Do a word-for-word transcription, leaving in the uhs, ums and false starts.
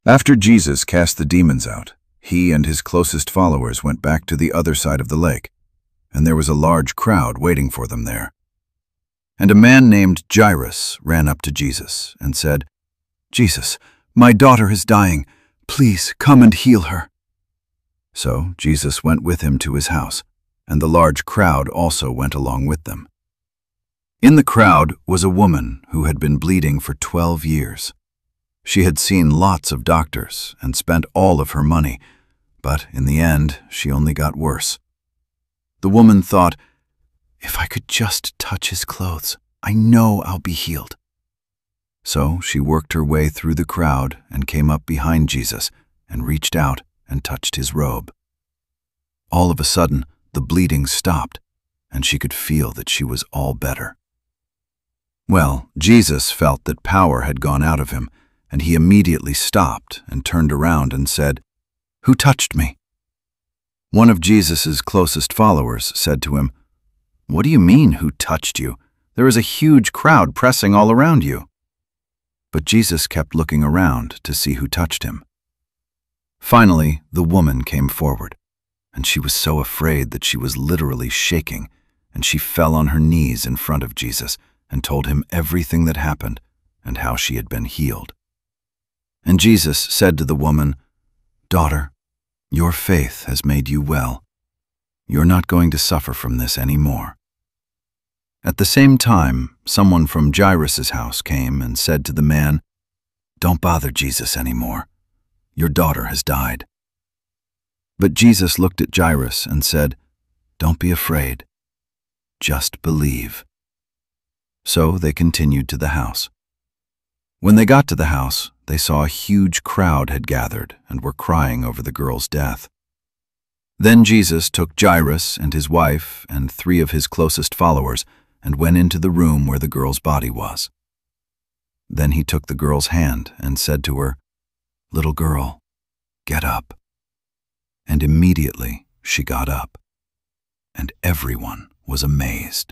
After Jesus cast the demons out, he and his closest followers went back to the other side of the lake, and there was a large crowd waiting for them there. And a man named Jairus ran up to Jesus and said, "Jesus, my daughter is dying. Please come and heal her." So Jesus went with him to his house, and the large crowd also went along with them. In the crowd was a woman who had been bleeding for twelve years. She had seen lots of doctors and spent all of her money, but in the end she only got worse. The woman thought, "If I could just touch his clothes, I know I'll be healed." So she worked her way through the crowd and came up behind Jesus and reached out and touched his robe. All of a sudden, the bleeding stopped, and she could feel that she was all better. Well, Jesus felt that power had gone out of him, and he immediately stopped and turned around and said, "Who touched me?" One of Jesus's closest followers said to him, "What do you mean, who touched you? There is a huge crowd pressing all around you." But Jesus kept looking around to see who touched him. Finally, the woman came forward, and she was so afraid that she was literally shaking, and she fell on her knees in front of Jesus and told him everything that happened and how she had been healed. And Jesus said to the woman, "Daughter, your faith has made you well. You're not going to suffer from this anymore." At the same time, someone from Jairus' house came and said to the man, "Don't bother Jesus anymore. Your daughter has died." But Jesus looked at Jairus and said, "Don't be afraid. Just believe." So they continued to the house. When they got to the house, they saw a huge crowd had gathered and were crying over the girl's death. Then Jesus took Jairus and his wife and three of his closest followers and went into the room where the girl's body was. Then he took the girl's hand and said to her, "Little girl, get up." And immediately she got up, and everyone was amazed.